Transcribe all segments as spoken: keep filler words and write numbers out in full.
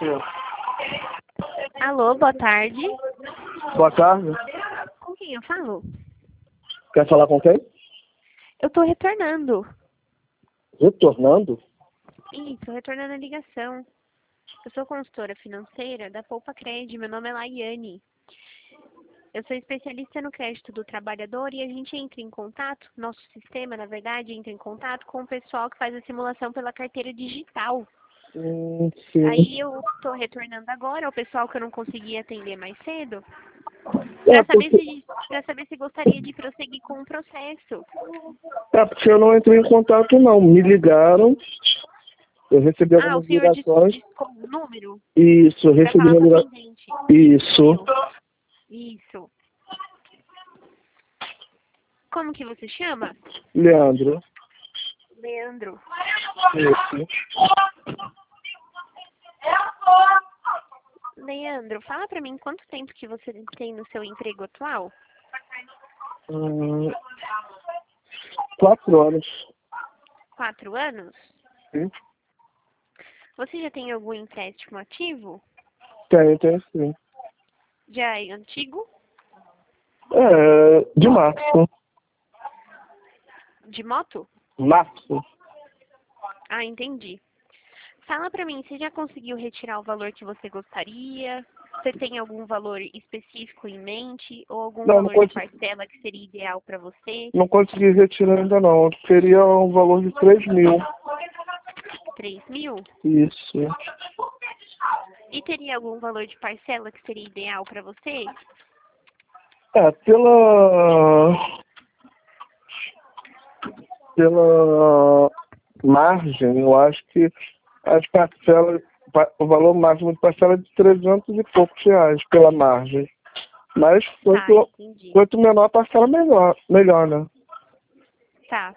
Alô, boa tarde. Boa tarde. Com quem eu falo? Quer falar com quem? Eu tô retornando. Retornando? Isso, retornando a ligação. Eu sou consultora financeira da Poupa Cred. Meu nome é Laiane. Eu sou especialista no crédito do trabalhador e a gente entra em contato, nosso sistema, na verdade, entra em contato com o pessoal que faz a simulação pela carteira digital. Hum, sim. Aí eu estou retornando agora ao pessoal que eu não consegui atender mais cedo, É para saber, porque, se, pra saber se gostaria de prosseguir com o processo. é porque eu não entrei em contato, não. Me ligaram, eu recebi Ah, o algumas senhor disse ligações. disse qual o número Isso, eu para recebi falar uma com a ligação. atendente. Isso. Isso. Como que você chama? Leandro. Leandro. Isso. Leandro, fala pra mim quanto tempo que você tem no seu emprego atual? Hum, quatro anos. Quatro anos? Sim. Você já tem algum empréstimo ativo? Tem, tem sim. Já é antigo? É, de março. De moto? Março. Ah, entendi. Fala pra mim, você já conseguiu retirar o valor que você gostaria? Você tem algum valor específico em mente? Ou algum Não, não valor de consegui, parcela que seria ideal pra você? não consegui retirar ainda não. Eu queria um valor de três mil. Três mil? Isso. E teria algum valor de parcela que seria ideal pra você? É, pela... Pela margem, eu acho que as parcelas, pa- o valor máximo de parcela é de trezentos e poucos reais pela margem. Mas Tá, quanto, entendi. quanto menor a parcela, melhor, melhor, né? Tá.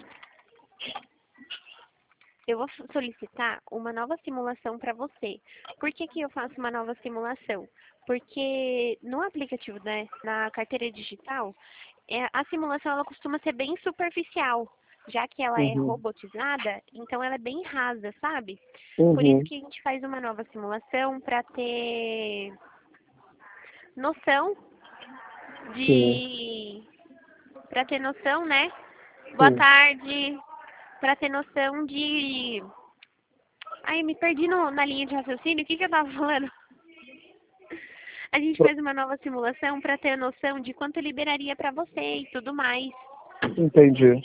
Eu vou solicitar uma nova simulação para você. Por que que eu faço uma nova simulação? Porque no aplicativo, né, na carteira digital, é, a simulação ela costuma ser bem superficial, já que ela é Uhum. robotizada, então ela é bem rasa, sabe? Por isso Uhum. que a gente faz uma nova simulação para ter noção Sim. de, para ter noção, né? Boa Sim. tarde, para ter noção de Ai, me perdi no, na linha de raciocínio. O que, que eu tava falando? A gente fez uma nova simulação para ter noção de quanto liberaria para você e tudo mais. Entendi.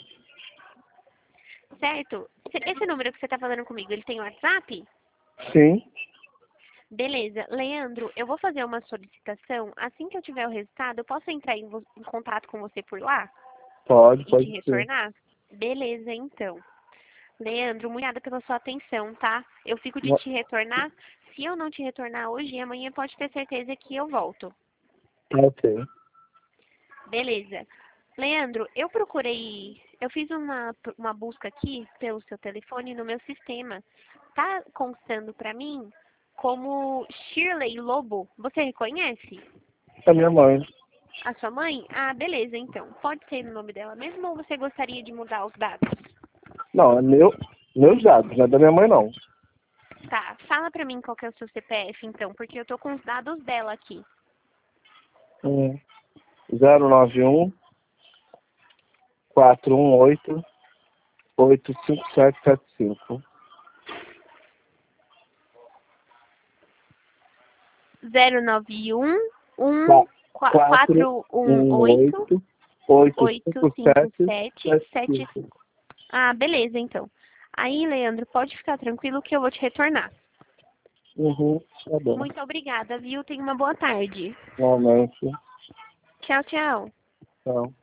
Certo? Esse número que você tá falando comigo, ele tem WhatsApp? Sim. Beleza. Leandro, eu vou fazer uma solicitação. Assim que eu tiver o resultado, eu posso entrar em, vo- em contato com você por lá? Pode, E te pode ser. retornar? Beleza, então. Leandro, muito obrigada pela sua atenção, tá? Eu fico de te retornar. Se eu não te retornar hoje, amanhã pode ter certeza que eu volto. Ok. Beleza. Leandro, eu procurei, eu fiz uma, uma busca aqui pelo seu telefone no meu sistema. Tá constando pra mim como Shirley Lobo. Você reconhece É minha mãe. a sua mãe? Ah, beleza, então. Pode ser no nome dela mesmo ou você gostaria de mudar os dados? Não, é meu, meus dados, não é da minha mãe, não. Tá, fala pra mim qual que é o seu C P F, então, porque eu tô com os dados dela aqui. Hum. zero nove um, quatro um oito, oito cinco sete sete cinco. zero nove um um quatro quatro um um oito oito, oito oito cinco cinco sete sete sete sete cinco. cinco. Ah, beleza, então. Aí, Leandro, pode ficar tranquilo que eu vou te retornar. Uhum, tá bom. Muito obrigada, viu? Tenha uma boa tarde. Normalmente. Tchau, tchau. Então.